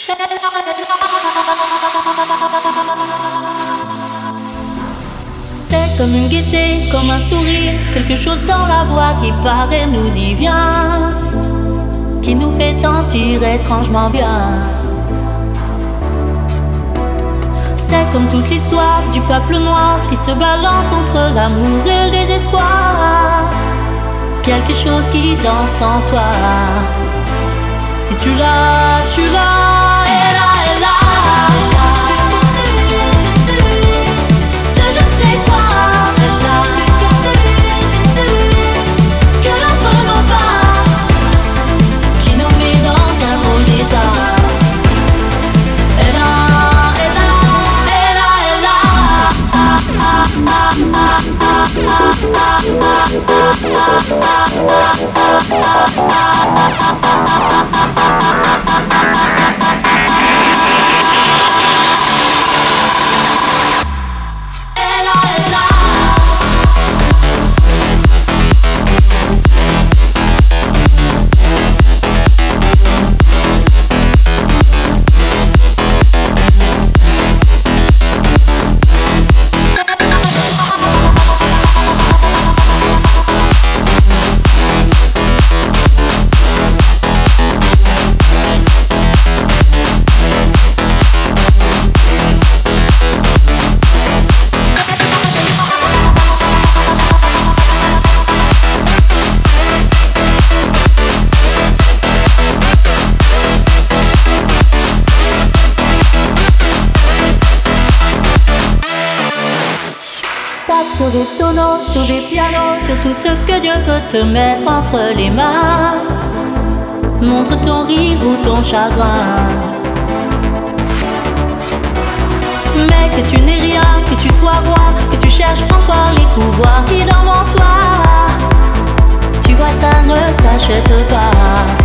C'est comme une gaieté, comme un sourire, quelque chose dans la voix qui paraît nous dit viens, qui nous fait sentir étrangement bien. C'est comme toute l'histoire du peuple noir qui se balance entre l'amour et le désespoir. Quelque chose qui danse en toi. Si tu l'as, tu l'as, elle a, elle a. Ce je ne sais quoi, elle a. Que l'autre n'en pas, qui nous met dans un drôle d'état. Elle a, elle a, elle a, elle sur des tonneaux, sur des pianos, sur tout ce que Dieu peut te mettre entre les mains. Montre ton rire ou ton chagrin. Mais que tu n'es rien, que tu sois roi, que tu cherches encore les pouvoirs qui dorment en toi. Tu vois, ça ne s'achète pas.